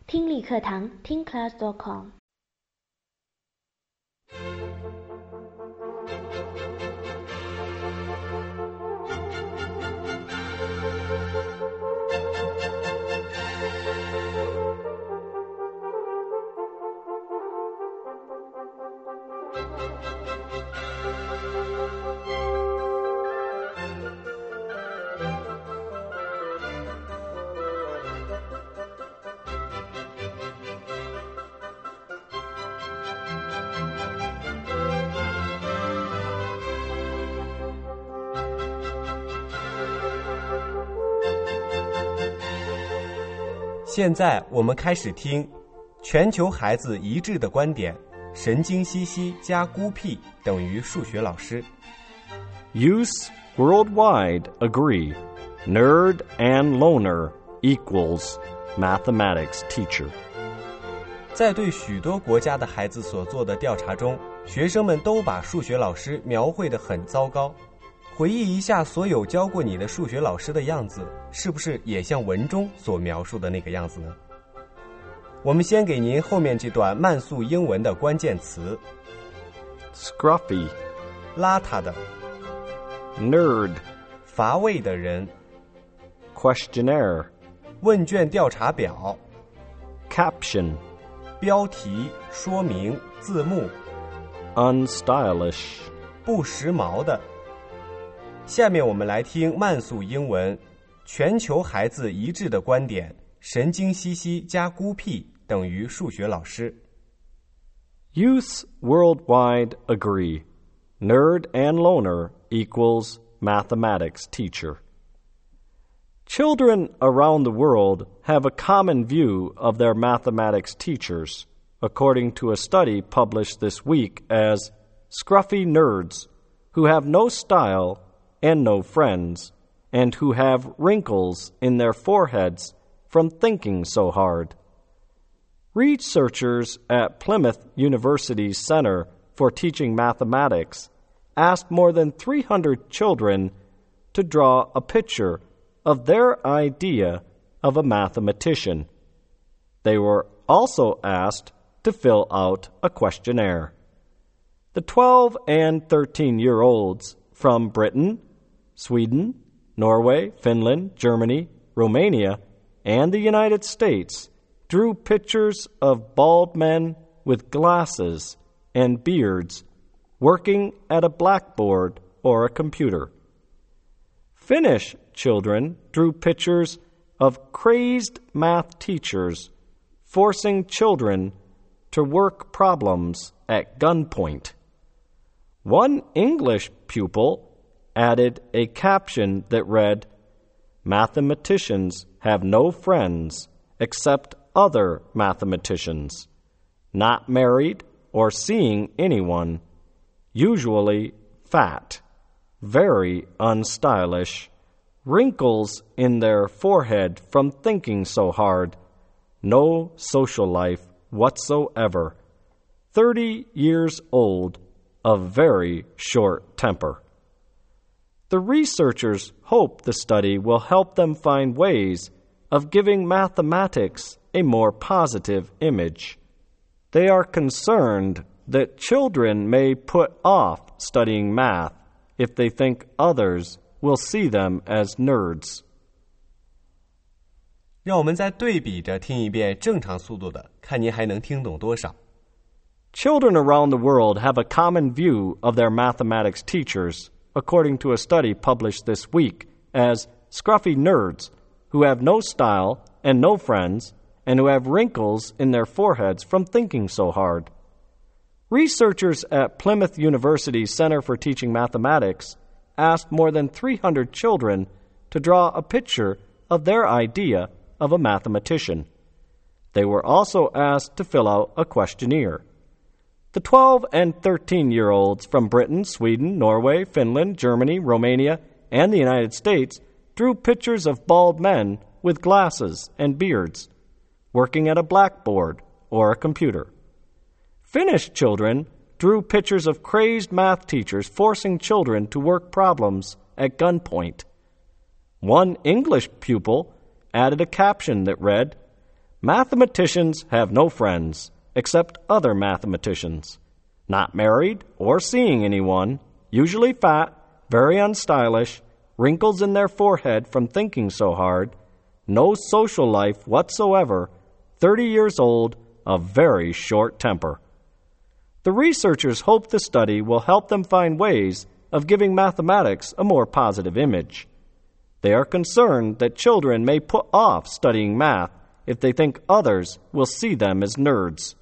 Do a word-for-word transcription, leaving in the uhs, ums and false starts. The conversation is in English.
听力课堂听 class dot com。 现在我们开始听全球孩子一致的观点，神经兮兮加孤僻等于数学老师。 Youths worldwide agree nerd and loner equals mathematics teacher. 在对许多国家的孩子所做的调查中，学生们都把数学老师描绘得很糟糕。回忆一下所有教过你的数学老师的样子，是不是也像文中所描述的那个样子呢？我们先给您后面这段慢速英文的关键词。 Scruffy, 邋遢的， nerd, 乏味的人， questionnaire, 问卷调查表， caption, 标题、说明、字幕， unstylish. 不时髦的。下面我们来听慢速英文，全球孩子一致的观点，神经兮兮加孤僻等于数学老师。 Youths worldwide agree nerd and loner equals mathematics teacher. Children around the world have a common view of their mathematics teachers, according to a study published this week as scruffy nerds who have no style and no friends, and who have wrinkles in their foreheads from thinking so hard. Researchers at Plymouth University's Center for Teaching Mathematics asked more than three hundred children to draw a picture of their idea of a mathematician. They were also asked to fill out a questionnaire. The twelve and thirteen-year-olds from Britain, Sweden, Norway, Finland, Germany, Romania, and the United States drew pictures of bald men with glasses and beards working at a blackboard or a computer. Finnish children drew pictures of crazed math teachers forcing children to work problems at gunpoint. One English pupil added a caption that read, "Mathematicians have no friends except other mathematicians, not married or seeing anyone, usually fat, very unstylish, wrinkles in their forehead from thinking so hard, no social life whatsoever, thirty years old, of very short temper." The researchers hope the study will help them find ways of giving mathematics a more positive image. They are concerned that children may put off studying math if they think others will see them as nerds. 让我们再对比着听一遍正常速度的，看您还能听懂多少。 Children around the world have a common view of their mathematics teachers, according to a study published this week as scruffy nerds who have no style and no friends and who have wrinkles in their foreheads from thinking so hard. Researchers at Plymouth University's Center for Teaching Mathematics asked more than three hundred children to draw a picture of their idea of a mathematician. They were also asked to fill out a questionnaire. The twelve and thirteen-year-olds from Britain, Sweden, Norway, Finland, Germany, Romania, and the United States drew pictures of bald men with glasses and beards, working at a blackboard or a computer. Finnish children drew pictures of crazed math teachers forcing children to work problems at gunpoint. One English pupil added a caption that read, Mathematicians have no friends except other mathematicians. Not married or seeing anyone, usually fat, very unstylish, wrinkles in their forehead from thinking so hard, no social life whatsoever, thirty years old, a very short temper. The researchers hope the study will help them find ways of giving mathematics a more positive image. They are concerned that children may put off studying math if they think others will see them as nerds.